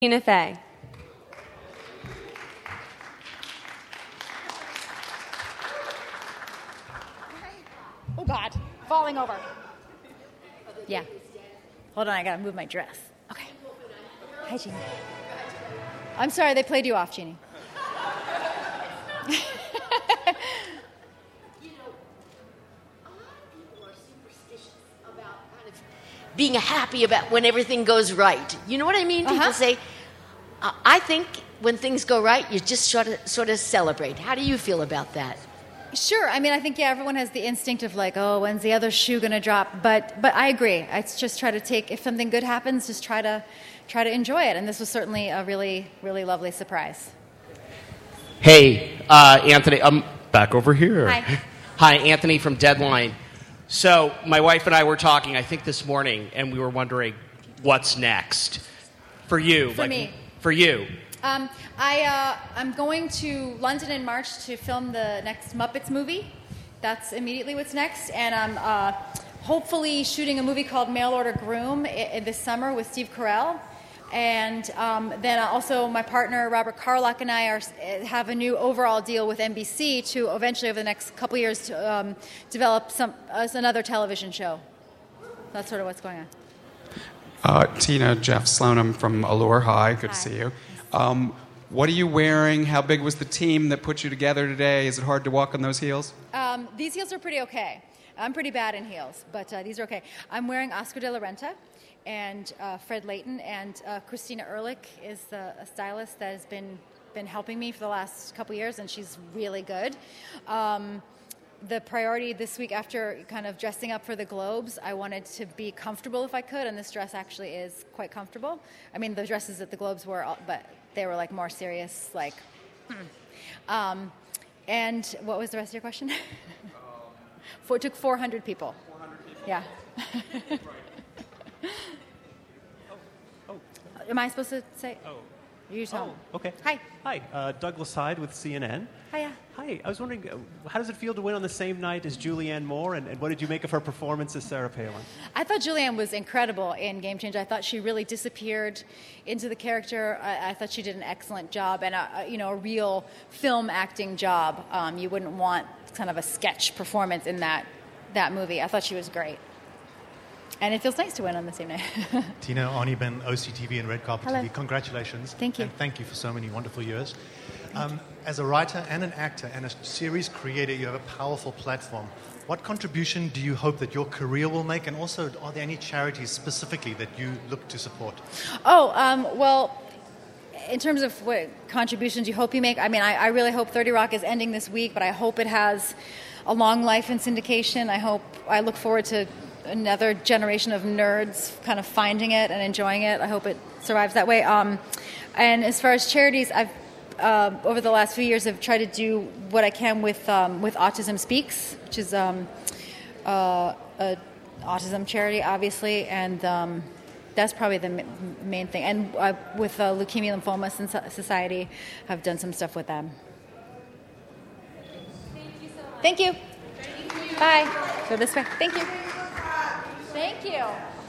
Tina Fey. Oh, God. Falling over. Yeah. Hold on, I gotta move my dress. Okay. Hi, Jeannie. I'm sorry, they played you off, Jeannie. Being happy about when everything goes right. You know what I mean? People say, I think when things go right, you just sort of celebrate. How do you feel about that? Sure. I mean, I think, everyone has the instinct of like, oh, when's the other shoe going to drop? But I agree. I just try to take, if something good happens, just try to enjoy it. And this was certainly a really, really lovely surprise. Hey, Anthony, I'm back over here. Hi. Hi, Anthony from Deadline. So my wife and I were talking, I think this morning, and we were wondering what's next for you. For me. For you. I'm going to London in March to film the next Muppets movie. That's immediately what's next. And I'm hopefully shooting a movie called Mail Order Groom this summer with Steve Carell. And then also my partner, Robert Carlock, and I have a new overall deal with NBC to eventually, over the next couple years, to develop another television show. That's sort of what's going on. Tina, Jeff Slonim from Allure. Hi, good to see you. What are you wearing? How big was the team that put you together today? Is it hard to walk on those heels? These heels are pretty okay. I'm pretty bad in heels, but these are okay. I'm wearing Oscar de la Renta and Fred Layton, and Christina Ehrlich is a stylist that has been helping me for the last couple years, and she's really good. The priority this week, after kind of dressing up for the Globes, I wanted to be comfortable if I could, and this dress actually is quite comfortable. I mean, the dresses at the Globes were, but they were like more serious, like. And what was the rest of your question? It took 400 people. 400 people. Yeah. Am I supposed to say? Oh. You tell me. Okay. Hi. Douglas Hyde with CNN. Hiya. Hi. I was wondering, how does it feel to win on the same night as Julianne Moore, and what did you make of her performance as Sarah Palin? I thought Julianne was incredible in Game Changer. I thought she really disappeared into the character. I thought she did an excellent job, and a real film acting job. You wouldn't want kind of a sketch performance in that movie. I thought she was great. And it feels nice to win on the same night. Tina, Arnie Ben, OCTV and Red Carpet Hello. TV, congratulations. Thank you. And thank you for so many wonderful years. As a writer and an actor and a series creator, you have a powerful platform. What contribution do you hope that your career will make? And also, are there any charities specifically that you look to support? Well, in terms of what contributions you hope you make, I mean, I really hope 30 Rock is ending this week, but I hope it has a long life in syndication. I look forward to another generation of nerds kind of finding it and enjoying it. I hope it survives that way. And as far as charities, I've over the last few years have tried to do what I can with Autism Speaks, which is a autism charity, obviously, and that's probably the main thing. And with Leukemia Lymphoma Society, I've done some stuff with them. Thank you so much. Thank you. Bye. Go this way. Thank you. Thank you.